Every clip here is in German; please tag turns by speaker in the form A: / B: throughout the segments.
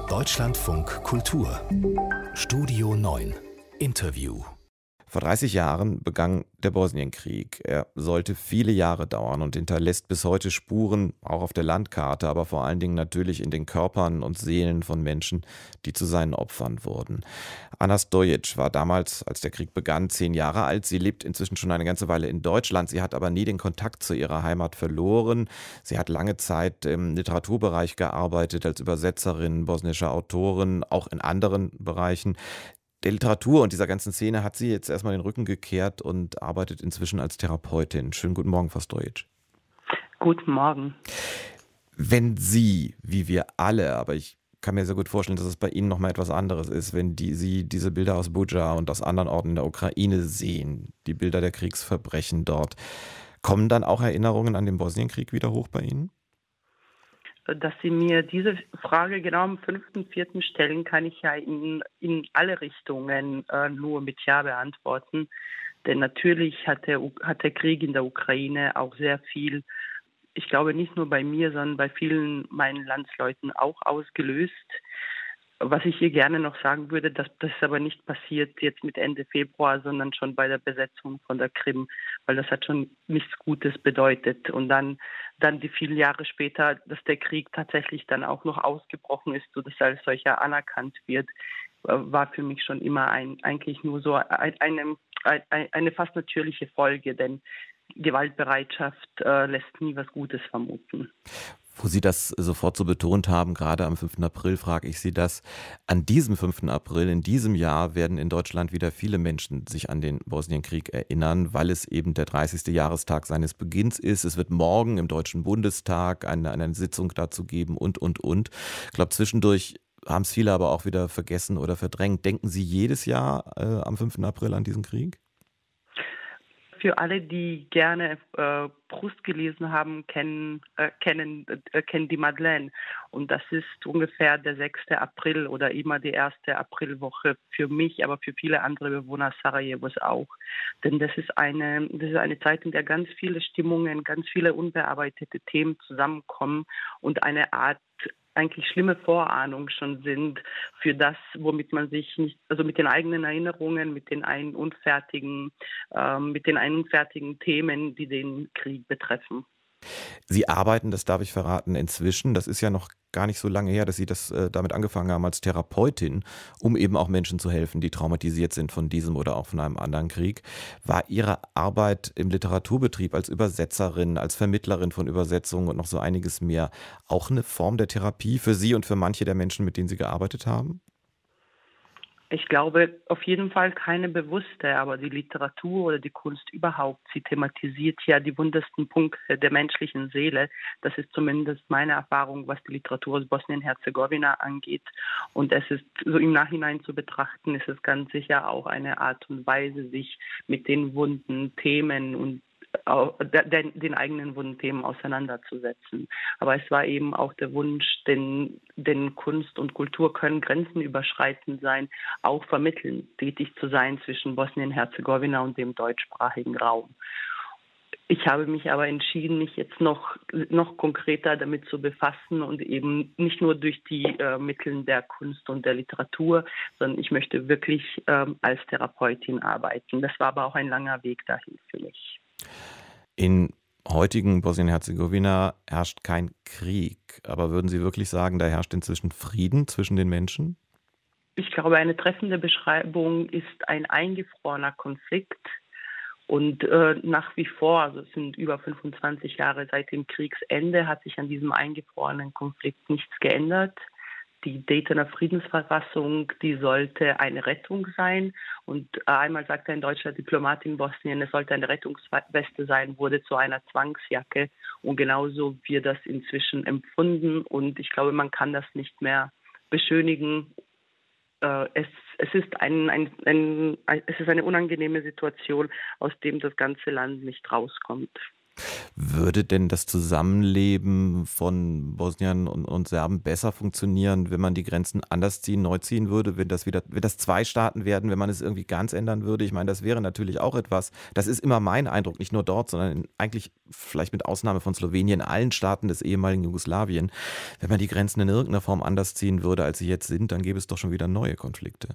A: Deutschlandfunk Kultur Studio 9 Interview.
B: Vor 30 Jahren begann der Bosnienkrieg. Er sollte viele Jahre dauern und hinterlässt bis heute Spuren, auch auf der Landkarte, aber vor allen Dingen natürlich in den Körpern und Seelen von Menschen, die zu seinen Opfern wurden. Ana Stojic war damals, als der Krieg begann, 10 Jahre alt. Sie lebt inzwischen schon eine ganze Weile in Deutschland. Sie hat aber nie den Kontakt zu ihrer Heimat verloren. Sie hat lange Zeit im Literaturbereich gearbeitet, als Übersetzerin bosnischer Autoren, auch in anderen Bereichen. Der Literatur und dieser ganzen Szene hat sie jetzt erstmal den Rücken gekehrt und arbeitet inzwischen als Therapeutin. Schönen guten Morgen, Frau Stojic.
C: Guten Morgen.
B: Wenn Sie, wie wir alle, aber ich kann mir sehr gut vorstellen, dass es bei Ihnen nochmal etwas anderes ist, wenn Sie diese Bilder aus Butscha und aus anderen Orten in der Ukraine sehen, die Bilder der Kriegsverbrechen dort, kommen dann auch Erinnerungen an den Bosnienkrieg wieder hoch bei Ihnen?
C: Dass Sie mir diese Frage genau am 5.4. stellen, kann ich ja in alle Richtungen nur mit Ja beantworten. Denn natürlich hat der Krieg in der Ukraine auch sehr viel, ich glaube nicht nur bei mir, sondern bei vielen meinen Landsleuten auch ausgelöst. Was ich hier gerne noch sagen würde, dass das aber nicht passiert jetzt mit Ende Februar, sondern schon bei der Besetzung von der Krim, weil das hat schon nichts Gutes bedeutet. Und dann die vielen Jahre später, dass der Krieg tatsächlich dann auch noch ausgebrochen ist, sodass er als solcher anerkannt wird, war für mich schon immer eigentlich nur so eine fast natürliche Folge, denn Gewaltbereitschaft lässt nie was Gutes vermuten.
B: Wo Sie das sofort so betont haben, gerade am 5. April, frage ich Sie das. An diesem 5. April, in diesem Jahr, werden in Deutschland wieder viele Menschen sich an den Bosnienkrieg erinnern, weil es eben der 30. Jahrestag seines Beginns ist. Es wird morgen im Deutschen Bundestag eine Sitzung dazu geben und. Ich glaube, zwischendurch haben es viele aber auch wieder vergessen oder verdrängt. Denken Sie jedes Jahr am 5. April an diesen Krieg?
C: Für alle, die gerne Proust gelesen haben, kennen die Madeleine. Und das ist ungefähr der 6. April oder immer die erste Aprilwoche für mich, aber für viele andere Bewohner Sarajevos auch. Denn das ist eine Zeit, in der ganz viele Stimmungen, ganz viele unbearbeitete Themen zusammenkommen und eine Art eigentlich schlimme Vorahnung schon sind für das, womit man sich nicht, also mit den eigenen Erinnerungen, mit den unfertigen Themen, die den Krieg betreffen.
B: Sie arbeiten, das darf ich verraten, inzwischen, das ist ja noch gar nicht so lange her, dass Sie damit angefangen haben als Therapeutin, um eben auch Menschen zu helfen, die traumatisiert sind von diesem oder auch von einem anderen Krieg. War Ihre Arbeit im Literaturbetrieb als Übersetzerin, als Vermittlerin von Übersetzungen und noch so einiges mehr auch eine Form der Therapie für Sie und für manche der Menschen, mit denen Sie gearbeitet haben?
C: Ich glaube auf jeden Fall keine bewusste, aber die Literatur oder die Kunst überhaupt, sie thematisiert ja die wundesten Punkte der menschlichen Seele. Das ist zumindest meine Erfahrung, was die Literatur aus Bosnien-Herzegowina angeht. Und es ist so im Nachhinein zu betrachten, ist es ganz sicher auch eine Art und Weise, sich mit den wunden Themen und den eigenen wunden Themen auseinanderzusetzen. Aber es war eben auch der Wunsch, denn Kunst und Kultur können grenzenüberschreitend sein, auch vermittelnd tätig zu sein zwischen Bosnien-Herzegowina und dem deutschsprachigen Raum. Ich habe mich aber entschieden, mich jetzt noch konkreter damit zu befassen und eben nicht nur durch die Mittel der Kunst und der Literatur, sondern ich möchte wirklich als Therapeutin arbeiten. Das war aber auch ein langer Weg dahin für mich.
B: In heutigen Bosnien-Herzegowina herrscht kein Krieg. Aber würden Sie wirklich sagen, da herrscht inzwischen Frieden zwischen den Menschen?
C: Ich glaube, eine treffende Beschreibung ist ein eingefrorener Konflikt. Und nach wie vor, also es sind über 25 Jahre seit dem Kriegsende, hat sich an diesem eingefrorenen Konflikt nichts geändert. Die Daytoner Friedensverfassung, die sollte eine Rettung sein. Und einmal sagte ein deutscher Diplomat in Bosnien, es sollte eine Rettungsweste sein, wurde zu einer Zwangsjacke. Und genauso wird das inzwischen empfunden. Und ich glaube, man kann das nicht mehr beschönigen. Es ist eine unangenehme Situation, aus dem das ganze Land nicht rauskommt.
B: Würde denn das Zusammenleben von Bosniern und Serben besser funktionieren, wenn man die Grenzen anders ziehen, neu ziehen würde, wenn das zwei Staaten werden, wenn man es irgendwie ganz ändern würde? Ich meine, das wäre natürlich auch etwas, das ist immer mein Eindruck, nicht nur dort, sondern eigentlich vielleicht mit Ausnahme von Slowenien, allen Staaten des ehemaligen Jugoslawien. Wenn man die Grenzen in irgendeiner Form anders ziehen würde, als sie jetzt sind, dann gäbe es doch schon wieder neue Konflikte.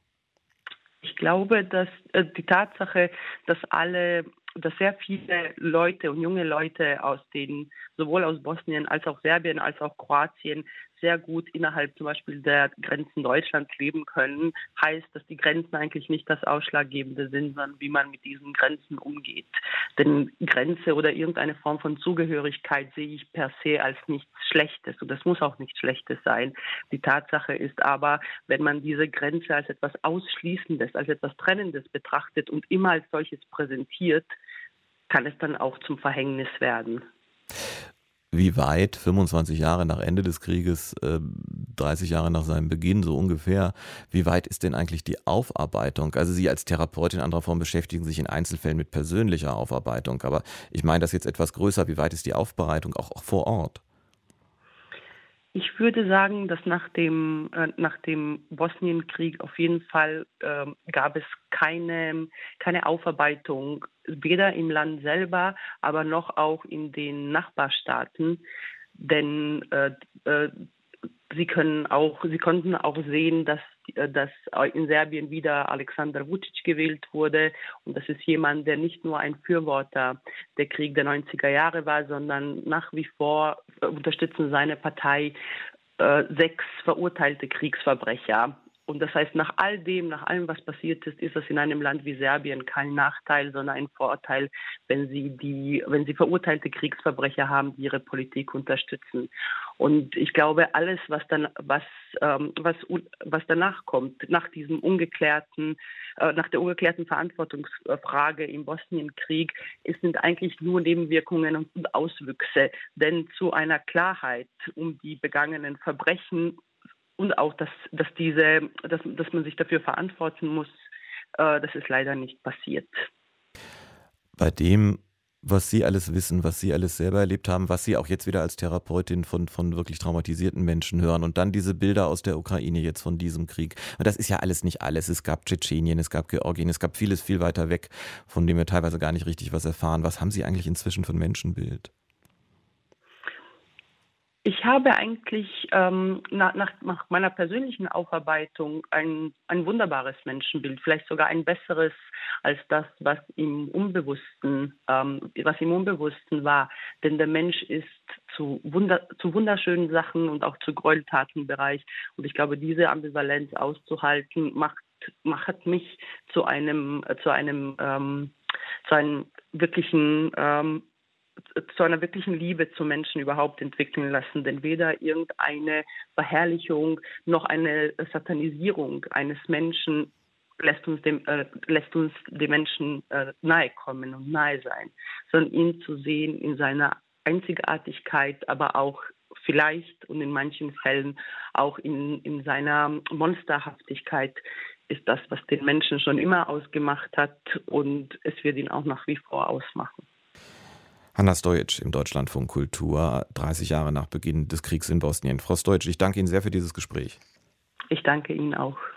C: Ich glaube, dass die Tatsache, dass sehr viele Leute und junge Leute sowohl aus Bosnien als auch Serbien als auch Kroatien sehr gut innerhalb zum Beispiel der Grenzen Deutschlands leben können, heißt, dass die Grenzen eigentlich nicht das Ausschlaggebende sind, sondern wie man mit diesen Grenzen umgeht. Denn Grenze oder irgendeine Form von Zugehörigkeit sehe ich per se als nichts Schlechtes und das muss auch nichts Schlechtes sein. Die Tatsache ist aber, wenn man diese Grenze als etwas Ausschließendes, als etwas Trennendes betrachtet und immer als solches präsentiert, kann es dann auch zum Verhängnis werden.
B: Wie weit, 25 Jahre nach Ende des Krieges, 30 Jahre nach seinem Beginn so ungefähr, wie weit ist denn eigentlich die Aufarbeitung? Also Sie als Therapeutin in anderer Form beschäftigen sich in Einzelfällen mit persönlicher Aufarbeitung, aber ich meine das jetzt etwas größer, wie weit ist die Aufbereitung auch vor Ort?
C: Ich würde sagen, dass nach dem Bosnienkrieg auf jeden Fall gab es keine Aufarbeitung, weder im Land selber, aber noch auch in den Nachbarstaaten. Denn sie konnten auch sehen, dass in Serbien wieder Aleksandar Vučić gewählt wurde. Und das ist jemand, der nicht nur ein Befürworter der Krieg der 90er Jahre war, sondern nach wie vor unterstützen seine Partei 6 verurteilte Kriegsverbrecher. Und das heißt, nach allem, was passiert ist das in einem Land wie Serbien kein Nachteil, sondern ein Vorteil, wenn sie verurteilte Kriegsverbrecher haben, die ihre Politik unterstützen. Und ich glaube, alles, was danach kommt, nach der ungeklärten Verantwortungsfrage im Bosnienkrieg, sind eigentlich nur Nebenwirkungen und Auswüchse. Denn zu einer Klarheit um die begangenen Verbrechen und auch, dass man sich dafür verantworten muss, das ist leider nicht passiert.
B: Bei dem, was Sie alles wissen, was Sie alles selber erlebt haben, was Sie auch jetzt wieder als Therapeutin von wirklich traumatisierten Menschen hören und dann diese Bilder aus der Ukraine jetzt von diesem Krieg. Und das ist ja alles nicht alles. Es gab Tschetschenien, es gab Georgien, es gab vieles viel weiter weg, von dem wir teilweise gar nicht richtig was erfahren. Was haben Sie eigentlich inzwischen für ein Menschenbild?
C: Ich habe eigentlich nach meiner persönlichen Aufarbeitung ein wunderbares Menschenbild, vielleicht sogar ein besseres als das, was im Unbewussten war. Denn der Mensch ist zu wunderschönen Sachen und auch zu Gräueltaten bereit. Und ich glaube, diese Ambivalenz auszuhalten, hat mich zu einer wirklichen Liebe zu Menschen überhaupt entwickeln lassen. Denn weder irgendeine Verherrlichung noch eine Satanisierung eines Menschen lässt uns dem Menschen nahe kommen und nahe sein, sondern ihn zu sehen in seiner Einzigartigkeit, aber auch vielleicht und in manchen Fällen auch in seiner Monsterhaftigkeit ist das, was den Menschen schon immer ausgemacht hat und es wird ihn auch nach wie vor ausmachen.
B: Hanna Stojic im Deutschlandfunk Kultur, 30 Jahre nach Beginn des Kriegs in Bosnien. Frau Stojic, ich danke Ihnen sehr für dieses Gespräch.
C: Ich danke Ihnen auch.